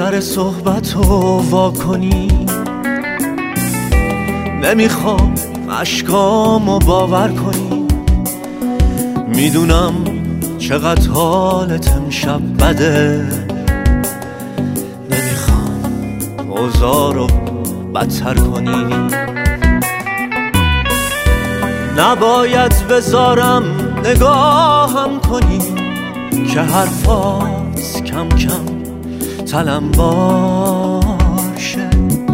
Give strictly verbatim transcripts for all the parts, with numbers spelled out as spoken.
سر صحبت رو وا کنی، نمیخوام اشکامو باور کنی. میدونم چقدر حالت امشب بده، نمیخوام اوضاع رو بدتر کنی. نباید بذارم نگاهم کنی که حرفات کم کم تلمبار شه.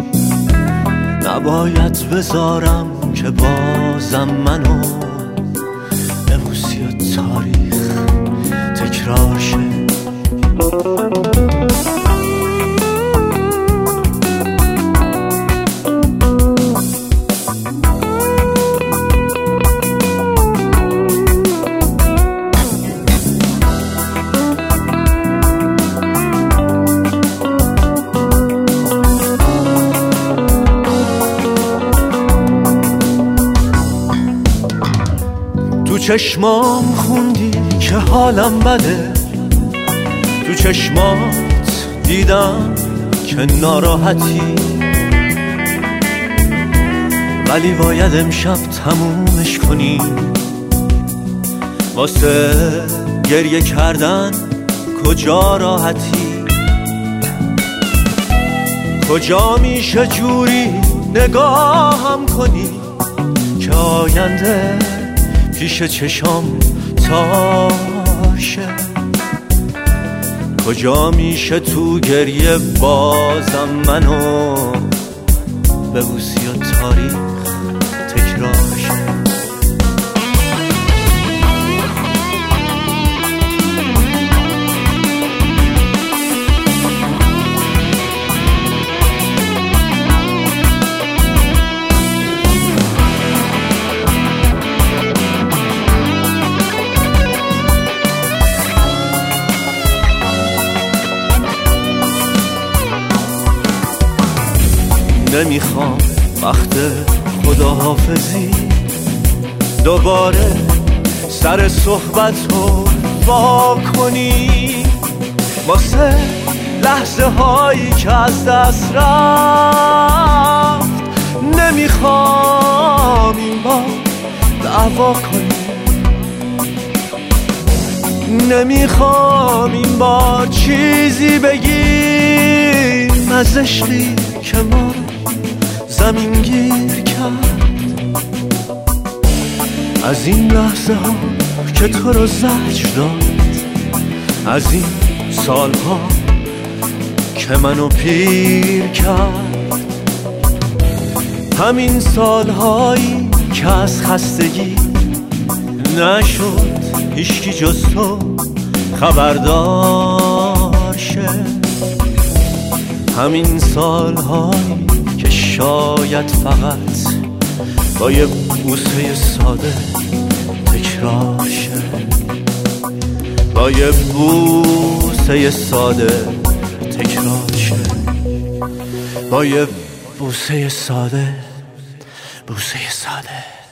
نباید بذارم که بازم منو ببوسی و تاریخ تکرار شه. تو چشمام خوندی که حالم بده، تو چشمات دیدم که ناراحتی، ولی باید امشب تمومش کنی. واسه گریه کردن کجا راحتی، کجا میشه جوری نگاهم کنی که آینده پیش چشام تار شه. کجا میشه تو گریه بازم منو ببوسی و تاریخ تکرار شه. نمیخوام وقت خداحافظی دوباره سر صحبت رو وا کنی. واسه لحظه هایی که از دست رفت نمیخوام این بار دعوا کنی. نمیخوام این بار چیزی بگیم از عشقی که ما زمین گیر کرد، از این لحظه ها که تو رو زجر داد، از این سال ها که منو پیر کرد. همین سال هایی که از خستگی نشد هیچکی جز تو خبردار شه. همین سال هایی که شاید فقط با یه بوسه ساده تکرار شه، با یه بوسه ساده تکرار شه، با یه بوسه ساده بوسه ساده